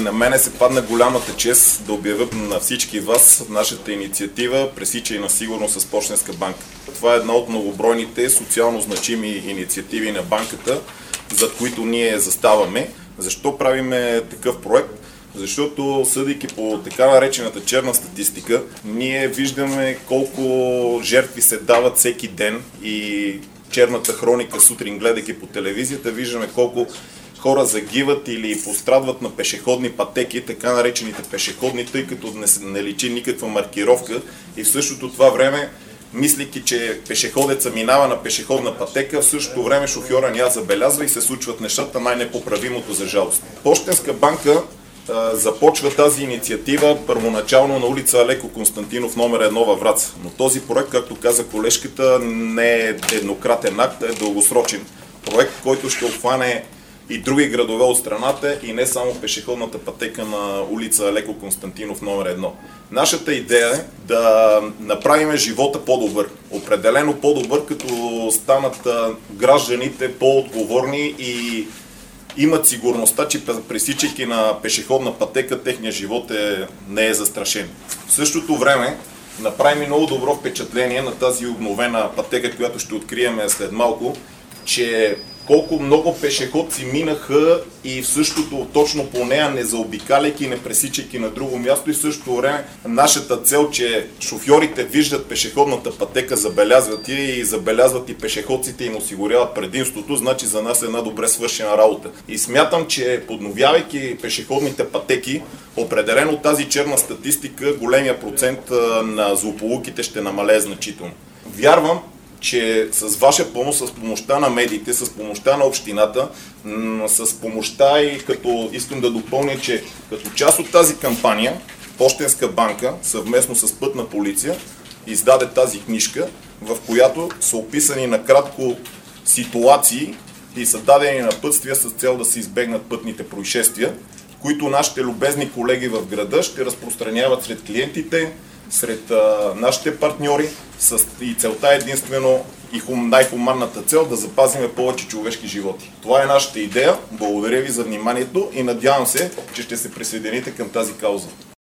На мене се падна голямата чест да обявя на всички вас нашата инициатива "Пресичай на сигурност с Пощенска банка". Това е една от многобройните социално значими инициативи на банката, зад които ние заставаме. Защо правиме такъв проект? Защото, съдейки по така наречената черна статистика, ние виждаме колко жертви се дават всеки ден и черната хроника сутрин, гледайки по телевизията, виждаме колко хора загиват или пострадват на пешеходни пътеки, така наречените пешеходни, тъй като не личи никаква маркировка и в същото това време, мислики, че пешеходеца минава на пешеходна пътека, в същото време шофьора не я забелязва и се случват нещата най-непоправимото за жалост. Пощенска банка започва тази инициатива първоначално на улица Алеко Константинов номер 1 във Враца. Но този проект, както каза колежката, не е еднократен акт, е дългосрочен проект, който ще обхване и други градове от страната и не само пешеходната пътека на улица Алеко Константинов номер 1. Нашата идея е да направим живота по-добър. Определено по-добър, като станат гражданите по-отговорни и имат сигурността, че пресичайки на пешеходна пътека, техният живот не е застрашен. В същото време направим много добро впечатление на тази обновена пътека, която ще открием след малко, че колко много пешеходци минаха и в същото точно по нея, не заобикаляйки, не пресичайки на друго място, и в същото време нашата цел, че шофьорите виждат пешеходната пътека, забелязват я и забелязват и пешеходците им осигуряват предимството, значи за нас е една добре свършена работа. И смятам, че подновявайки пешеходните пътеки, определено тази черна статистика, големия процент на злополуките ще намалее значително. Вярвам, че с ваша помощ, с помощта на медиите, с помощта на общината, с помощта и като искам да допълня, че като част от тази кампания, Пощенска банка съвместно с Пътна полиция издаде тази книжка, в която са описани накратко ситуации и са дадени напътствия с цел да се избегнат пътните происшествия, които нашите любезни колеги в града ще разпространяват сред клиентите, сред нашите партньори, и целта е единствено и най-хуманната цел да запазим повече човешки животи. Това е нашата идея. Благодаря ви за вниманието и надявам се, че ще се присъедините към тази кауза.